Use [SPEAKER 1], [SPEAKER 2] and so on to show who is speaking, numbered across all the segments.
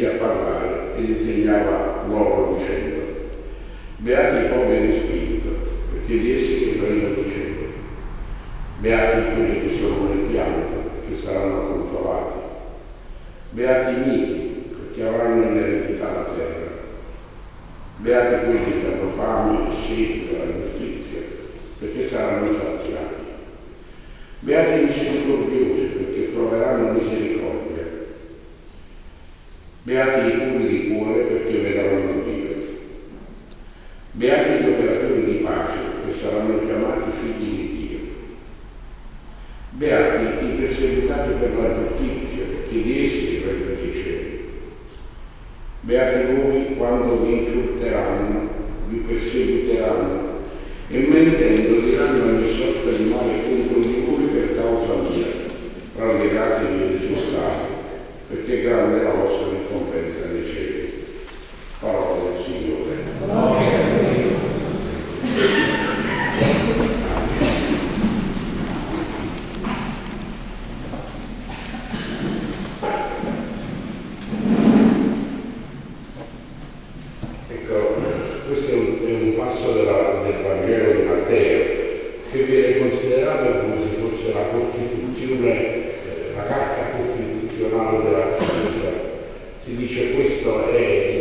[SPEAKER 1] mise a parlare ed insegnava loro dicendo: beati i poveri in spirito, perché di essi è il regno dei cieli. Beati quelli che sono nel pianto, che saranno consolati. Beati i miti, perché avranno in eredità la terra. Beati quelli che hanno fame e sete della giustizia, perché saranno saziati. Beati i misericordiosi, perché troveranno misericordia. Beati i puri di cuore, perché vedranno Dio. Beati gli operatori di pace, che saranno chiamati figli di Dio. Beati i perseguitati per la giustizia, perché di essi è il regno dei cieli. Beati voi quando vi insulteranno, vi perseguiteranno e mentendo diranno ogni sorta di male contro di voi per causa mia. Rallegratevi ed esultate, perché grande è la vostra ricompensa nei cieli. Parola del Signore. Questo è un passo del Vangelo di Matteo, che viene considerato come se fosse la Costituzione, la carta costituzionale della Chiesa. Si dice questo è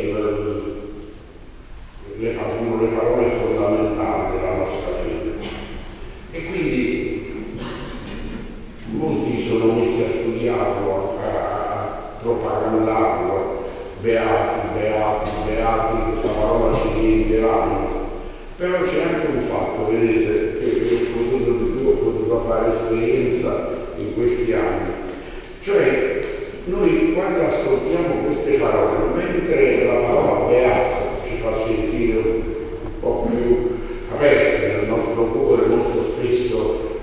[SPEAKER 1] sono le parole fondamentali della nostra fede. E quindi molti sono messi a studiarlo, a propagandarlo. Beati, beati, beati, questa parola ci riempieranno. Però c'è anche un fatto, vedete, che ho potuto fare esperienza in questi anni. Cioè, noi quando ascoltiamo queste parole, mentre la parola beato ci fa sentire un po' più aperti nel nostro cuore, molto spesso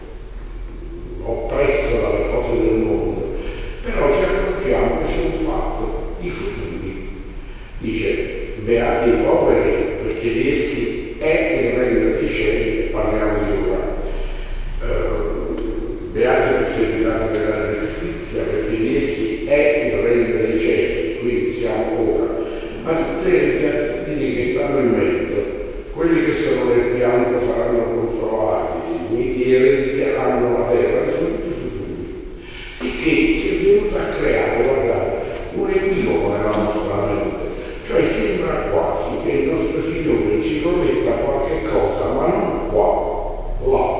[SPEAKER 1] oppresso dalle cose del mondo, però ci accorgiamo che c'è un fatto. I futuri, dice, beati i poveri, perché di essi è il regno dei cieli, e parliamo di ora. Beati i perseguitati per la giustizia, perché di essi è il regno dei cieli, quindi siamo ora. Ma tutte le beatitudini che stanno in mezzo, quelli che sono nel pianto saranno consolati, i miti erediteranno la terra, sono tutti futuri. Sicché si è venuto a creare, guardate, un equivoco nella nostra mente, cioè sembra quasi che il nostro Signore ci prometta qualche cosa, ma non qua,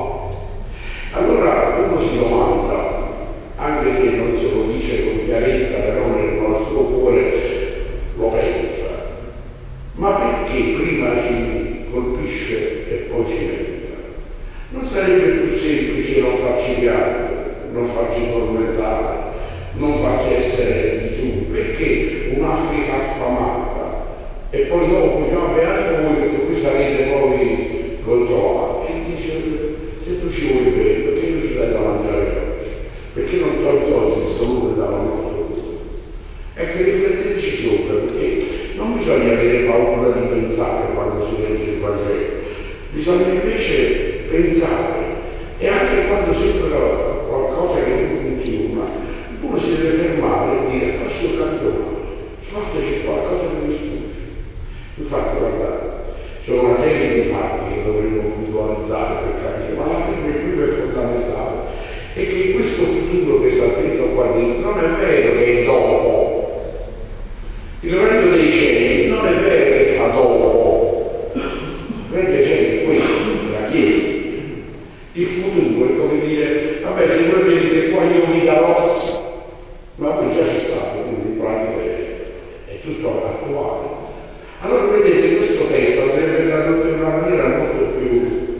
[SPEAKER 1] là. Allora uno si domanda, anche se non se lo dice con chiarezza, però nel nostro cuore lo pensa, ma perché prima ci colpisce e poi ci merita? Non sarebbe più semplice non farci piangere, non farci tormentare, non farci essere digiuni, perché un'Africa affamata e poi dopo diciamo beati voi perché voi sarete poi consolati, e dice se tu ci vuoi bene perché non ci dai da mangiare oggi, perché non togli oggi il dolore dalla nostra cuore. Ecco, rifletteteci sopra, perché non bisogna avere paura di pensare quando si legge il Vangelo, bisogna invece pensare, e anche quando sembra qualcosa che non funziona uno si deve fermare e dire faccio il campione, fateci qualcosa che mi sfugge. Infatti guardate, c'è una serie di fatti che dovremmo puntualizzare per capire, ma la prima è fondamentale, è che questo futuro che sta detto qua dentro non è vero che è dopo. Il regno dei cieli non è vero che sta dopo. Il regno dei cieli è questo, la Chiesa. Il futuro è come dire, vabbè, se voi vedete qua io vi darò, ma poi già c'è stato, quindi in pratica è tutto attuale. Allora vedete, questo testo andrebbe tradotto in una maniera molto più,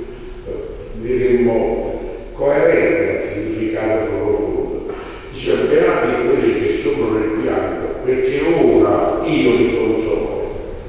[SPEAKER 1] diremmo, coerente al significato profondo. Dice, beati quelli che sono nel pianto, perché ora io li consolo.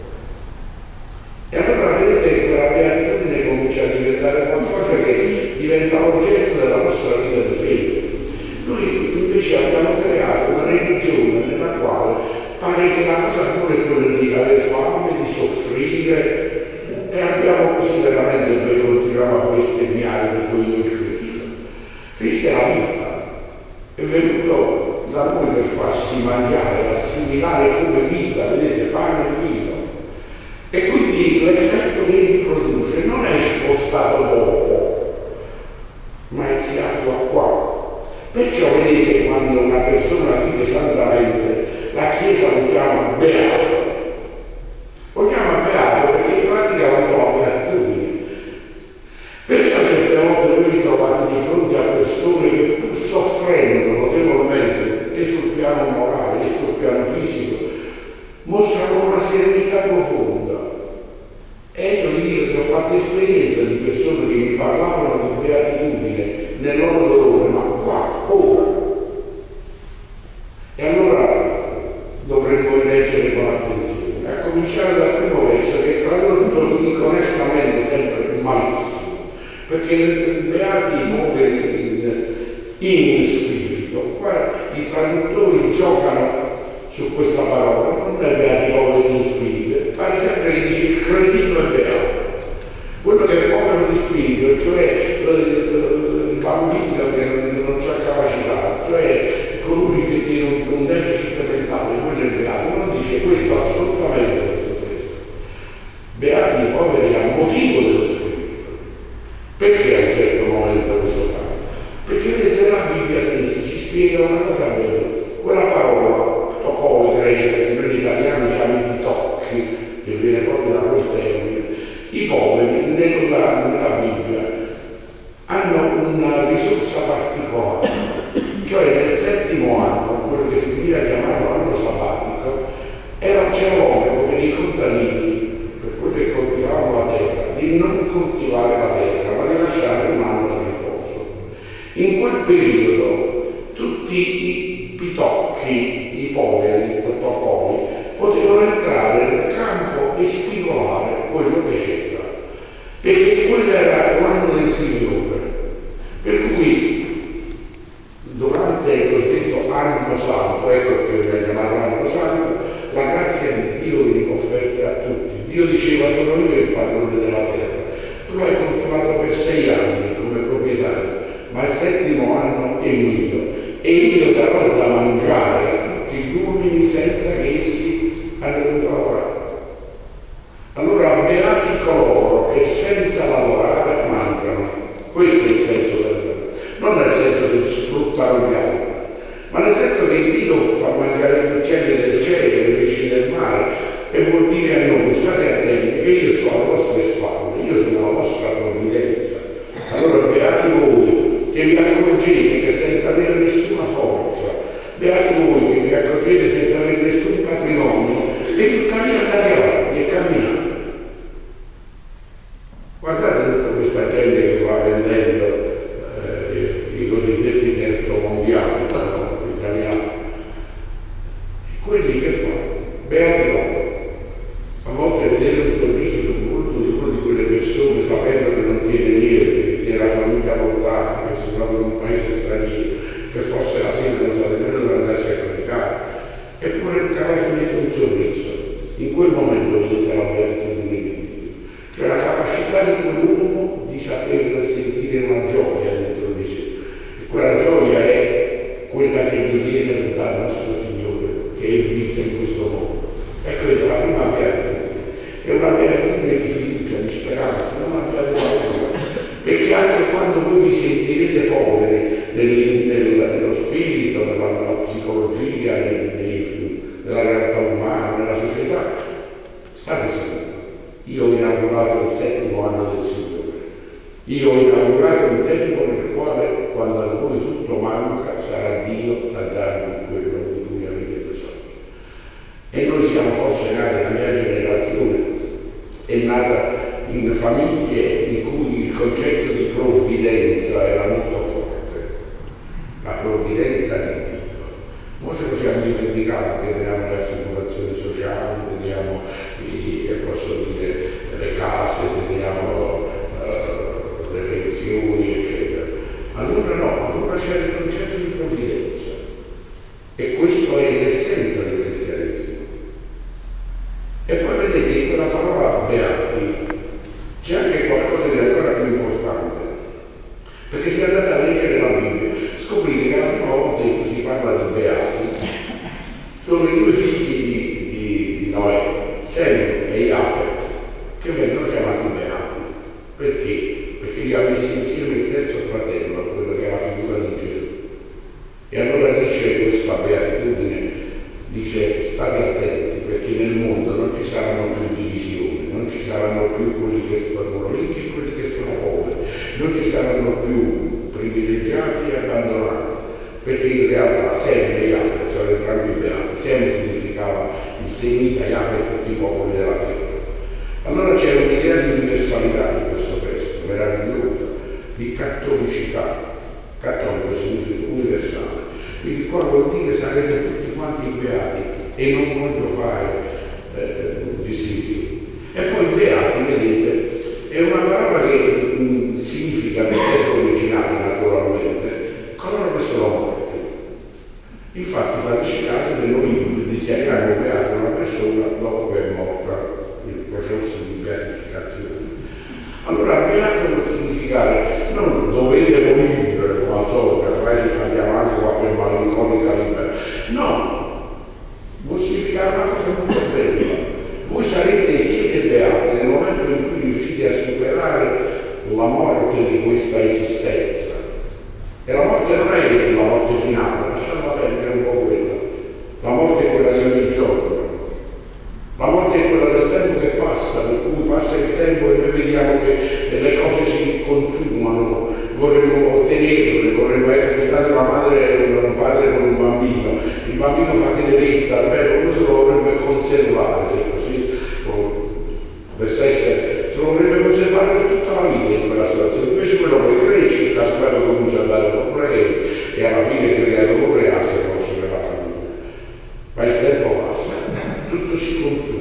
[SPEAKER 1] E allora vedete, quella beatitudine comincia a diventare qualcosa che diventa oggetto della nostra vita di fede. Noi invece abbiamo creato una religione nella quale pare che la cosa pure è quella di avere fame, di soffrire, e abbiamo così veramente noi continuiamo a bestemmiare di quello in Cristo. Cristo è la vita, è venuto da noi per farsi mangiare a sé assimilare come vita, vedete, pane e vino. E quindi l'effetto che egli produce non è spostato dopo, ma si attua qua. Perciò vedete, quando una persona vive santamente, la Chiesa lo chiama beato. Lo chiama beato perché in pratica la trova beatitudine. Perciò certe volte voi vi trovate di fronte a persone che pur soffrendo notevolmente e sul piano morale e sul piano fisico mostrano una serenità profonda. E io ho fatto esperienza di persone che mi parlavano di beatitudine nel loro dolore, ma qua, ora. E allora dovremmo leggere con attenzione, a cominciare dal primo verso, che tradotto lo dico onestamente sempre più malissimo, perché i beati poveri in spirito, qua i traduttori giocano su questa parola, non è beati poveri in spirito, pare sempre che dice il cretino è beato, quello che è povero di spirito, cioè il bambino che non c'ha capacità, cioè colui che tiene un deficit mentale, quello è beato, non dice questo assolutamente questo testo. Beati i poveri a motivo dello spirito. Perché a un certo momento questo fa? Perché vedete nella Bibbia stessa si spiega una cosa bella, quella parola topoi greca, che noi in italiano diciamo i tocchi, che viene proprio da quel termine. I poveri nella Bibbia hanno una risorsa particolare, cioè nel settimo anno, quello che si veniva chiamato anno sabbatico, c'era l'obbligo per i contadini, per quelli che coltivavano la terra, di non coltivare la terra, ma di lasciare un anno di riposo. In quel periodo tutti i pitocchi, i poveri, i topoi, potevano entrare nel campo e spigolare quello che c'era, perché quello era l'anno del Signore. Per cui durante il cosiddetto anno santo, ecco che viene chiamato anno santo, la grazia di Dio veniva offerta a tutti. Dio diceva: sono io il padrone della terra, tu l'hai coltivato per 6 anni come proprietario, ma il settimo anno è mio e io darò da mangiare a tutti gli uomini senza che essi abbiano lavorato. Allora beati coloro che senza lavorare mangiano. Questo è il senso non nel senso che sfruttano gli altri, ma nel senso che Dio fa mangiare gli uccelli del cielo, i pesci del mare, e vuol dire a noi: state attenti che io sto alle vostre spalle, io sono la vostra provvidenza. Allora beati voi che vi accorgete che senza avere nessuna forza, beati voi che vi accorgete senza avere nessun patrimonio e tuttavia andate avanti e camminate. Guardate tutta questa gente che va vendendo i cosiddetti terzo mondiali, italiani, quelli che fanno, beati loro. A volte vedere un sorriso sul volto di una di quelle persone, sapendo che non tiene niente, che tiene la famiglia lontana, che si trova in un paese straniero, che forse la sera non sa nemmeno dove andarsi a predicare, eppure capace di mettere un sorriso. In quel momento vedete la beatitudine di Dio, cioè la capacità di quell'uomo di saper sentire una gioia dentro di sé. E quella gioia è quella che gli viene dal nostro Signore, che è vita in questo mondo. Ecco, è la prima beatitudine. È una beatitudine di fiducia, di speranza, non una beatitudine. Perché anche quando voi vi sentirete poveri nello spirito, nella psicologia, nella realtà umana, nella società, state sicuri. Io ho inaugurato il settimo anno del Signore. Io ho inaugurato un tempo nel quale, quando a voi tutto manca, sarà Dio a darvi quello di cui avete bisogno. E noi siamo forse nati, la mia generazione è nata in famiglie in cui il concetto di provvidenza era molto forte. La provvidenza di Dio. Noi ce lo siamo dimenticati, che teniamo le assicurazioni sociali, teniamo le case, teniamo le pensioni, eccetera. Allora no, allora c'è il concetto di provvidenza. E questo è l'essenza del cristianesimo. E poi vedete, in quella parola beati c'è anche qualcosa di ancora più importante. Perché se andate nel mondo non ci saranno più divisioni, non ci saranno più quelli che sono ricchi e quelli che sono poveri, non ci saranno più privilegiati e abbandonati, perché in realtà Sem e Jafet sono entrambi beati. Sem significava il semita, Jafet tutti i popoli della terra. Allora c'è un'idea di universalità in questo testo, meravigliosa, di cattolicità. Cattolico significa universale. Quindi qua vuol dire sarete tutti quanti beati, e non voglio fare distinzioni. E poi beati, vedete, è una parola che significa nel testo originale naturalmente coloro che sono morti. Infatti facciate che noi dichiariamo beato una persona dopo che è morta, il processo di beatificazione. Allora beato vuol significare non dovete morire come al solito, ormai ci parliamo anche qualche malinconica libera. No, vuol significare una cosa molto bella. Voi sarete e siete beati nel momento in cui riuscite a superare la morte di questa esistenza. E la morte non è la morte finale, lasciamo perdere un po' quella. La morte è quella di ogni giorno. La morte è quella del tempo che passa, per cui passa il tempo e noi vediamo che le cose si consumano, vorremmo ottenerle, vorremmo capitare una madre e un padre con un bambino, il bambino fa tenerezza, almeno uno se lo vorrebbe conservare, se così dovesse essere, se lo vorrebbe conservare per tutta la vita in quella situazione, invece quello poi cresce, casomai comincia a dare problemi e alla fine crea dolore anche forse per la famiglia. Ma il tempo passa, tutto si consuma.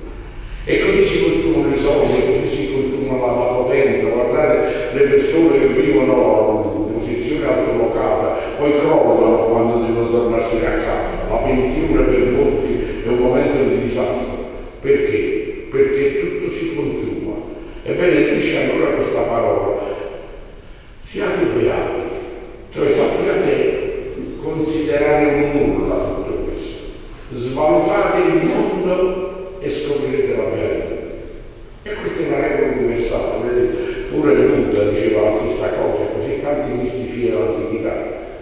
[SPEAKER 1] E così si consumano i soldi, così si consuma la potenza. Guardate le persone che vivono in posizione autolocata, poi crollano quando devono tornarsene a casa. La pensione per molti è un momento di disastro. Perché? Perché tutto si consuma. Ebbene, dice allora questa parola: siate beati, cioè sappiate considerare un nulla tutto questo. Svalutate il mondo e scoprirete la beatitudine. E questa è una regola universale, vedete? Pure Buddha diceva la stessa cosa, così tanti mistici dell'antichità.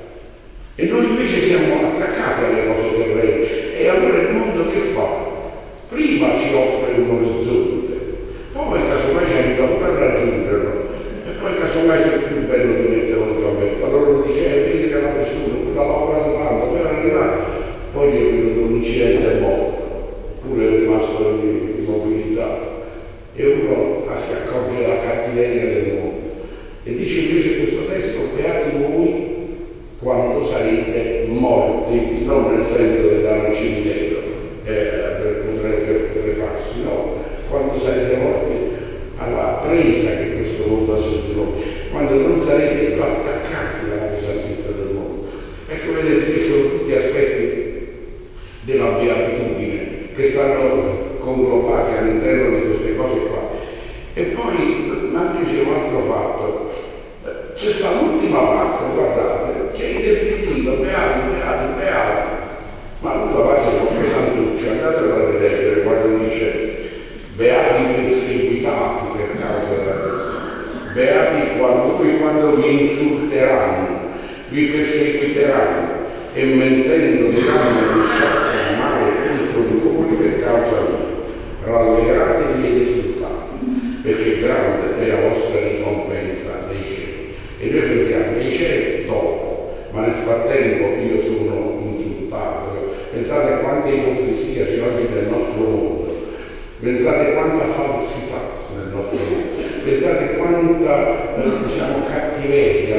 [SPEAKER 1] E noi invece siamo attaccati alle cose terrene. E allora il mondo che fa? Prima ci offre un orizzonte, poi casomai ci aiuta pure a raggiungerlo, e poi casomai c'è più bello di mettere lo sgambetto. Allora lo dice, vedi che la persona, quella lavora tanto, per arrivare, poi è venuto un incidente e morto. Pure è rimasto immobilizzato, e uno si accorge della cattiveria del mondo e dice invece questo testo: beati voi quando sarete morti, non nel senso di andare al cimitero per poter farsi, no, quando sarete morti alla presa che questo mondo ha su di voi, quando non sarete più attaccati dalla pesantezza del mondo. Ecco, vedete, questi sono tutti aspetti della beatitudine che stanno conglobati all'interno di queste cose qua. E poi anche c'è un altro fatto, c'è sta l'ultima parte, guardate, che è in definitivo, beati, beati, beati, ma l'ultima parte è proprio santuccia, andatelo a rileggere quando dice beati perseguitati per causa della beati quando vi insulteranno, vi perseguiteranno e mentendo diranno di sorte male contro di voi per causa mia. Rallegratevi ed esultate, perché grande è la vostra ricompensa nei cieli. E noi pensiamo, nei cieli dopo, ma nel frattempo io sono insultato. Pensate a quanta ipocrisia c'è oggi nel nostro mondo, pensate quanta falsità nel nostro mondo, pensate quanta cattiveria,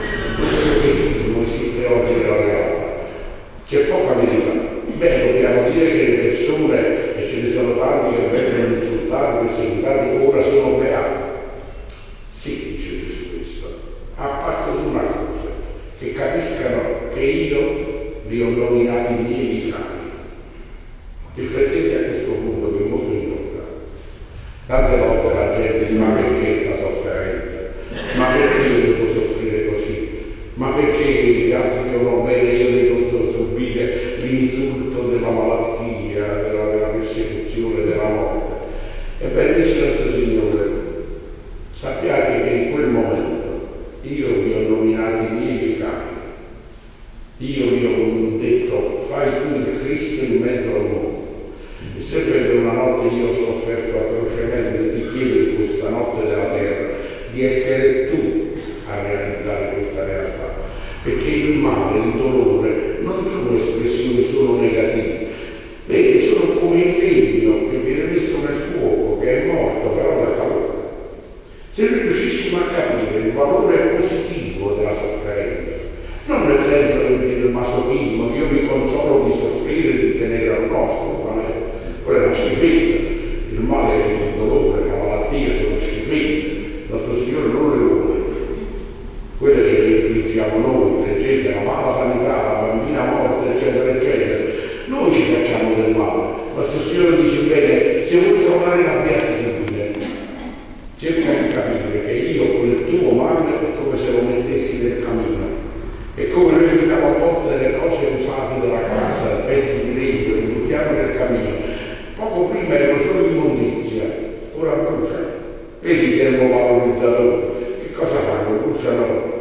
[SPEAKER 1] questo esiste oggi nella realtà. C'è poca verità. Beh, dobbiamo dire che le persone, e ce ne sono tanti che vengono insultati, perseguitati, ora sono beati. Sì, dice Gesù questo, a patto di una cosa, che capiscano che io li ho nominati miei cari. Riflettete a questo punto che è molto importante. Tante volte la gente dice: ma perché questa sofferenza? Ma perché io devo soffrire così? Ma perché gli altri devono bene, io devo subire l'insulto della malattia, della persecuzione, della morte? Ebbene, dice il nostro Signore: sappiate che in quel momento io vi ho nominati miei cari, io vi ho detto: fai tu il Cristo in mezzo al mondo. E se io ho sofferto atrocemente, ti chiedo in questa notte della terra di essere tu a realizzare questa realtà, perché il male, il dolore non sono espressioni solo negative, vedi, sono come il legno che viene messo nel fuoco, che è morto però da calore. Se noi riuscissimo a capire il valore positivo della sofferenza, non nel senso del masochismo, che io mi consolo di soffrire e di tenere al nostro, quella è una schifezza, il male, il dolore, la malattia sono schifezze, il nostro Signore non le vuole, quelle ce le infliggiamo noi, leggete, la mala sanità, la bambina morta, eccetera, eccetera, noi ci facciamo del male. Il nostro Signore dice, bene, se vuoi trovare la beatitudine, cerca di capire che io con il tuo male è come se lo mettessi nel cammino. E come noi mettiamo a volte delle cose usate della casa, pezzi di legno, li buttiamo nel cammino. Poco prima erano solo immondizia, ora bruciano. Vedi il termovalorizzatore, che cosa fanno? Bruciano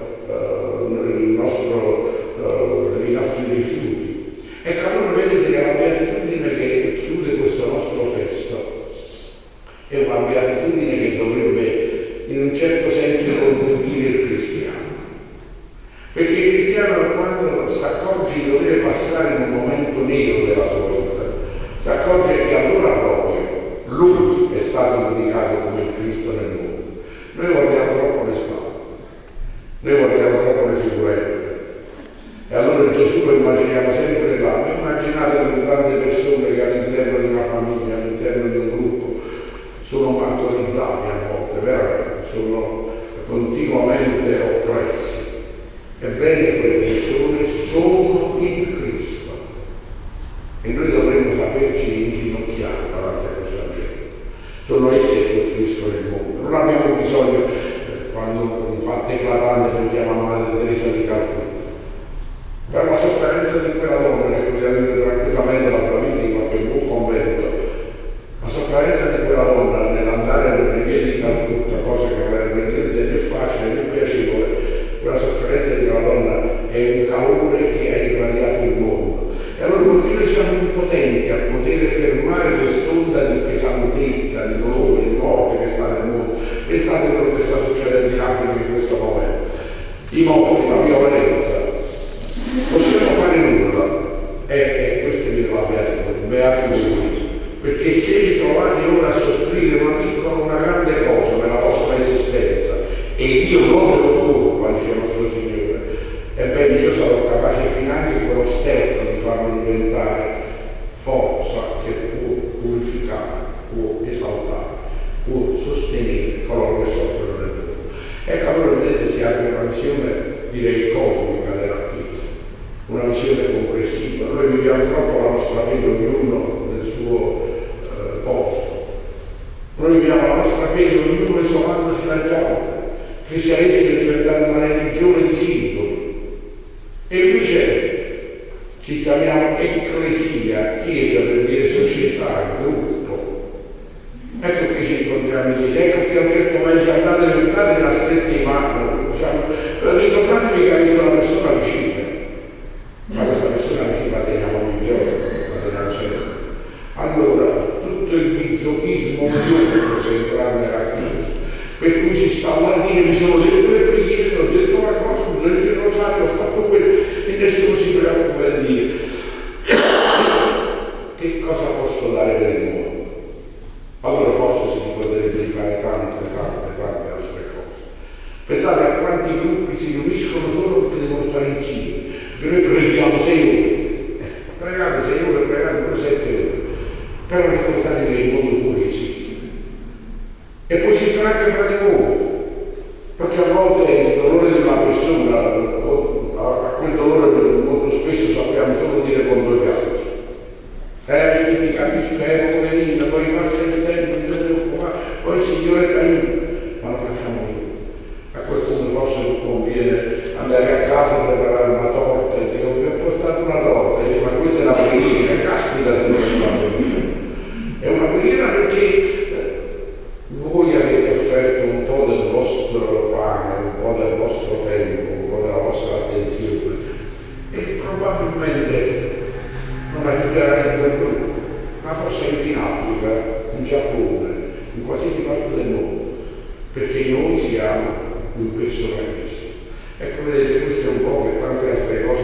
[SPEAKER 1] i nostri rifiuti. Ecco, allora vedete che la beatitudine che chiude questo nostro testo è una beatitudine che dovrebbe in un certo senso contribuire il cristiano. Perché il cristiano, quando si accorge di dover passare in un momento nero della sua vita, si accorge che allora proprio lui è stato giudicato come il Cristo nel mondo. Noi guardiamo troppo le spalle, noi guardiamo troppo le figurette. E allora Gesù lo immaginiamo sempre là. Immaginate le tante persone che all'interno di una famiglia, all'interno di un gruppo, sono martorizzati a volte, veramente, sono continuamente oppressi. Ebbene, quelle persone sono in Cristo e noi dovremmo saperci inginocchiare davanti a questa gente. Sono essi che costruiscono il mondo. Non abbiamo bisogno, quando in fatti eclatanti pensiamo a Madre Teresa di Calcutta, per la sofferenza di quella donna che poteva vivere tranquillamente la sua vita in qualche buon convento, la sofferenza di quella donna nell'andare nelle vie di Calcutta, cosa che non era né facile né piacevole, quella sofferenza di quella donna è un calore che ha irradiato il mondo. E allora poiché noi siamo impotenti a poter fermare quest'onda di pesantezza, di dolore, di morte che sta nel mondo, pensate a quello che sta succedendo in Africa in questo momento, i morti, la violenza, possiamo fare nulla. E questa è la beatitudine, perché se vi trovate ora a soffrire una piccola, una grande cosa nella vostra esistenza e Dio non lo occupa, dice il nostro Signore, ebbene io sarò capace finanche quello sterco di farlo diventare forza che può purificare, può esaltare, può sostenere coloro che soffrono nel mondo. Ecco, allora vedete, si apre una visione, direi, cosmica della Chiesa, una visione complessiva. Noi viviamo troppo la nostra fede ognuno nel suo posto. Noi viviamo la nostra fede ognuno isolandosi dagli altri. Il cristianesimo è diventato una religione di singoli. E invece ci chiamiamo ecclesia, chiesa per dire società, gruppo. Ecco che ci incontriamo in chiesa, ecco che a un certo momento ci andate una stretta di mano, ricordatevi che avete una persona vicina, ma questa persona vicina la teniamo ogni giorno, la teniamo sempre. Allora, tutto il bizochismo per entrare nella chiesa, per cui si sta là a dire mi sono detto le preghiere, ho detto una cosa, ho detto il rosario, ho fatto quello, e nessuno si preoccupa di dire che cosa posso dare per il mondo. Allora forse si potrebbe fare tante altre cose. Pensate a quanti gruppi si riuniscono solo perché devono stare insieme, perché noi preghiamo 6 ore, pregate 6 ore, pregate pure 7 ore, però ricordate che il mondo pure esiste. E poi esisterà anche fra di voi, perché a volte il dolore di una persona, a quel dolore molto spesso sappiamo solo dire condoglianze. Ti capisci, poverino, poi passa il tempo, non ti preoccupare, poi il Signore ti aiuta, ma lo facciamo io. A quel punto forse conviene andare a casa a preparare una torta e dico vi ho portato una torta, e dice ma questa è la preghiera, caspita se non è una preghiera. È una preghiera perché voi avete offerto un po' del vostro pane, un po' del vostro tempo, un po' della vostra attenzione e probabilmente non aiuterà in quel gruppo, ma forse anche in Africa, in in qualsiasi parte del mondo, perché noi siamo in persona Cristo. Ecco, vedete, questo è un po' che tante altre cose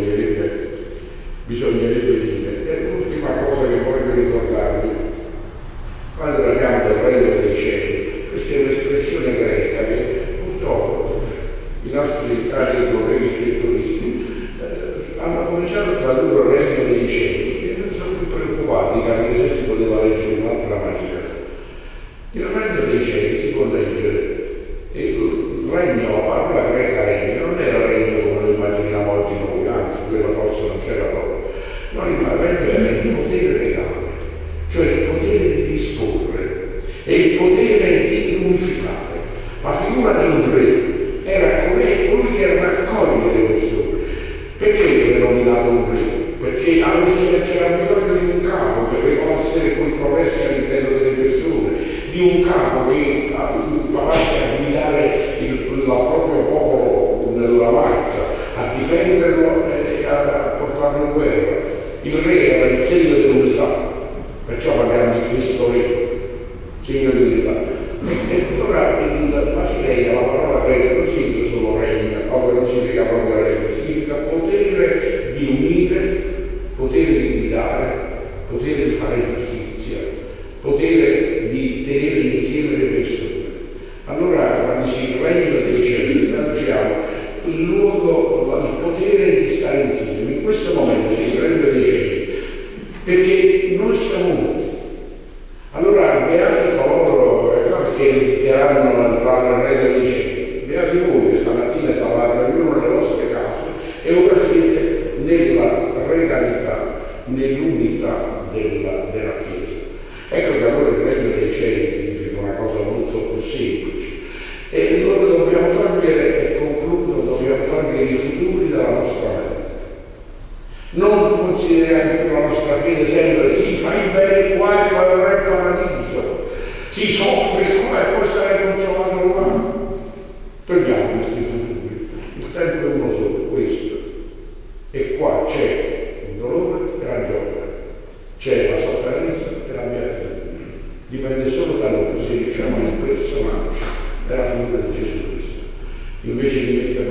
[SPEAKER 1] bisognerebbe dire. E l'ultima cosa che voglio ricordarvi, quando parliamo del regno dei cieli, questa è un'espressione greca che purtroppo i nostri cari colleghi scrittoristi hanno cominciato a tradurre il regno dei cieli e non sono più preoccupati di capire se si poteva leggere in un'altra maniera. Il regno dei cieli si può leggere, il regno, la parola greca regno, non era regno come lo immaginiamo oggi noi, anzi, quello forse non c'era proprio. No, il regno era il potere legale, cioè il potere di disporre e il potere di unificare. La figura di un re era colui che era da accogliere questo re. Perché viene nominato un re? Perché c'era bisogno di un capo che regolasse le controversie all'interno delle persone, di un capo che imparasse a guidare il proprio popolo nella marcia, a difenderlo e a portarlo in guerra. Il re era il segno dell'unità, perciò parliamo di Cristo re, segno dell'unità. E allora la Basileia, la parola greca, non significa solo regna, non significa proprio regno, significa potere di unire, potere di guidare, potere di fare giustizia, potere di tenere insieme le persone. Allora, quando si il regno dei cieli, traduciamo il luogo, il potere di stare insieme. In questo momento c'è il regno dei cieli, perché noi siamo molti. Allora, beati coloro che inviteranno a entrare nel regno dei cieli. Beati voi che stamattina stavate ognuno nelle vostre case e ora siete nella regalità, nell'unità della Chiesa. Ecco che allora il regno dei cieli significa una cosa molto più semplice. E noi dobbiamo togliere, e concludo, dobbiamo togliere i futuri dalla nostra mente. Non consideriamo più la nostra fede sempre, sì, fai bene qua e poi avrai il paradiso, si soffre qua e poi sarai consolato là. Togliamo questi futuri. Il tempo è uno solo, questo. E qua c'è il dolore e la gioia, c'è la sofferenza e la beatitudine. Dipende solo da noi se riusciamo a impersonarci nella figura di Gesù Cristo. Invece di mettere